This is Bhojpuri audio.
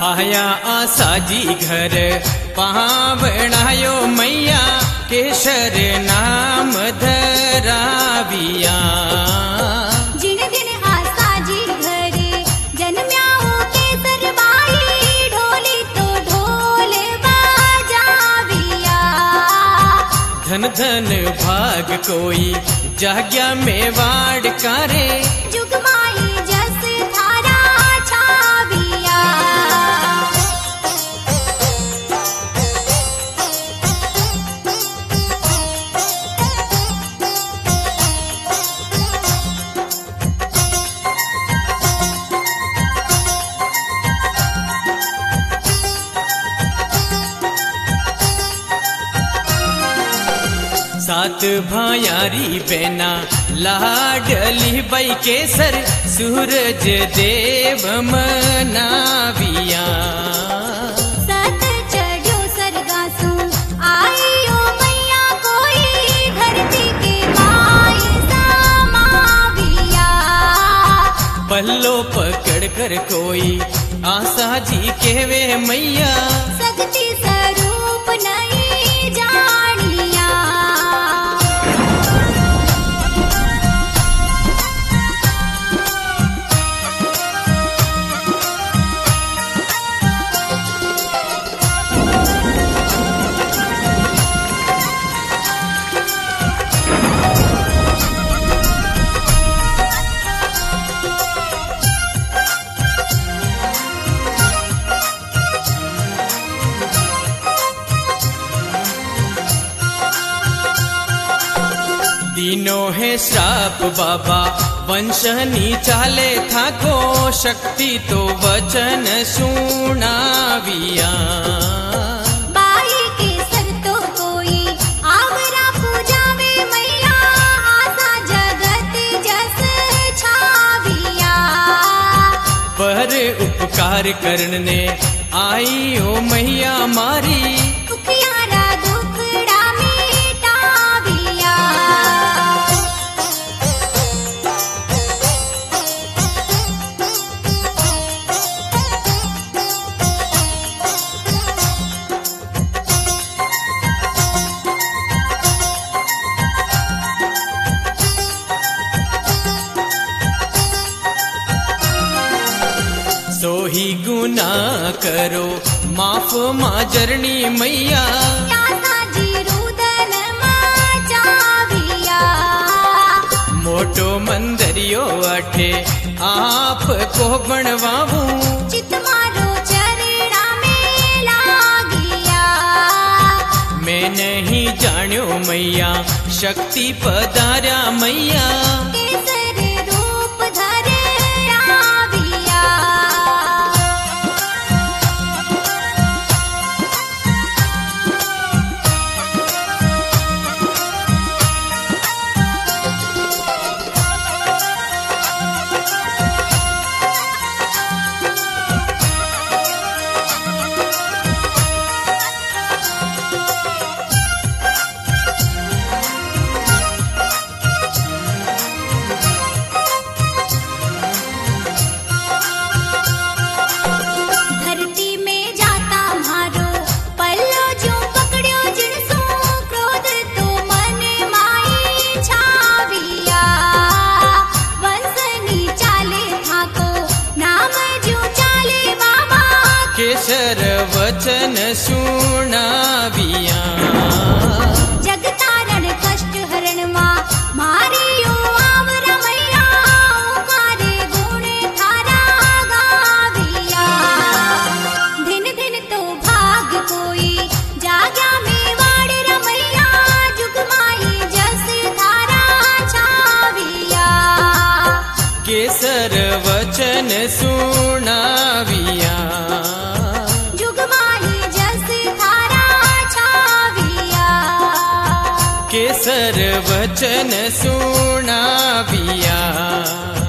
आया आसाजी घर पावणायो मैया केशर नाम धराविया। जिन दिन आसाजी घरे जन्म्याओ केसर बाई ढोली तो ढोल बजाविया। धन धन भाग कोई जाग्या में वाड़ करे जुगमाई जस थारा छाविया। सात भायारी बेना लाडली बाई केसर सूरज देव मनाविया। सत चढ़ो सरगासू आईओ मैया कोई धरती के माई समाविया। पल्लो पकड़ कर कोई आशा जी कहवे मैया सगती स्वरूप नहीं जानिया। तीनों है श्राप बाबा वंशनी चाले था को शक्ति तो वचन सुनाविया। बाई के सर तो कोई आवरा पूजावे मैया आशा जगत जस छाविया। पर उपकार करने आई ओ मैया मारी दुखियारा दुखड़ा मिटाविया। सोही गुना करो माफ माजरनी मैया। यासाजी रुदन मचाविया। मोटो मंदरियो अठे आप को बनवावू चित मारो चरेड़ा में लागिया। मैं नहीं जान्यो मैया शक्ति पधार्या मैया। केसर रूप धरे आविया। धरती में जाता मारो पल्लो जो पकड़ो जिनसो क्रोध तो मने माई छाविया। वंशनी चाले थाको नाम जो चाले बाबा। केसर वचन सुनाविया। जगतारण कष्ट हरण मां मारियो आवरा मैया। ओंकारे गुणे थारा गाविया। दिन दिन तो भाग कोई जाग्या में वाड़ रमैया। जुगमाई जस थारा छाविया। केसर वचन सुनाविया। जुगमाई जस थारा छाविया। केसर वचन सुनाविया।